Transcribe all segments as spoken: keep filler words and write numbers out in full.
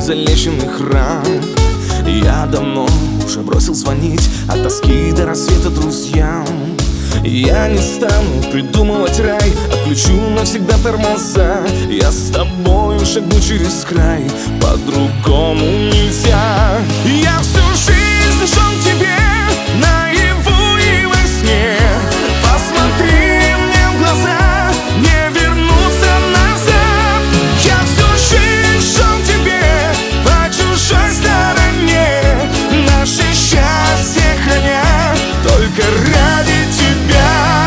залеченных ран. Я давно уже бросил звонить от тоски до рассвета друзьям. Я не стану придумывать рай, отключу навсегда тормоза. Я с тобою шагну через край, по-другому нельзя. Я всю жизнь шел к тебе наяву и во сне. Посмотри мне в глаза, не вернуться назад. Я всю жизнь шел к тебе по чужой стороне, наше счастье храня только ради тебя.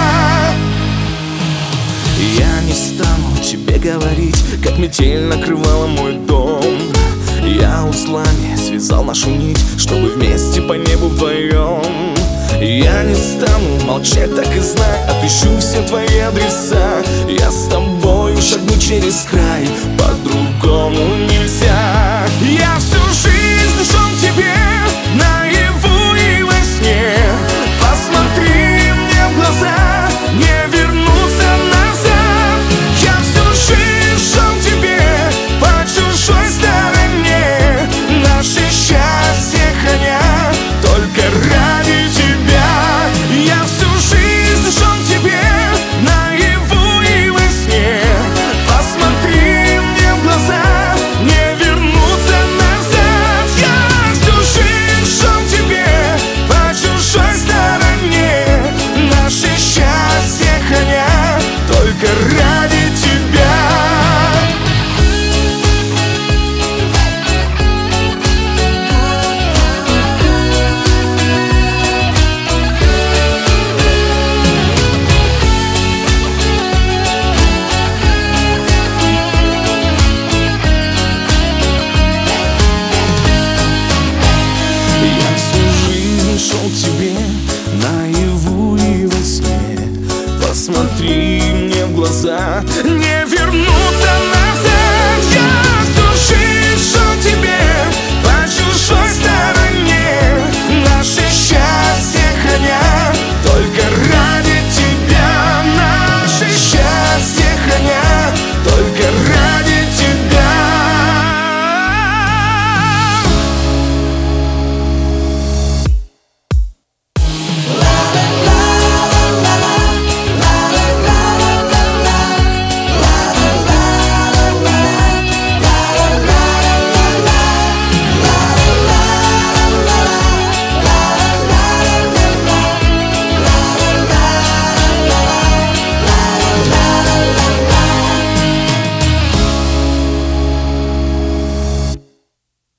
Я не стану тебе говорить, как метель накрывала мой дом. Я узлами связал нашу нить, чтобы вместе по небу вдвоем. Я не стану молчать, так и знай, отыщу все твои адреса. Я с тобою шагну через край, по-другому нельзя. Я всю жизнь шел к тебе наяву и во сне. Посмотри мне в глаза, не вернуться назад. Я всю жизнь шел к тебе по чужой стороне, наше счастье храня только ради тебя. Я всю жизнь шел к тебе наяву и во сне. Посмотри мне в глаза, не вернуться назад. Я всю жизнь шел к тебе по чужой стороне, наше счастье храня только ради тебя. Я всю жизнь шел к тебе наяву и во сне. Посмотри мне в глаза, не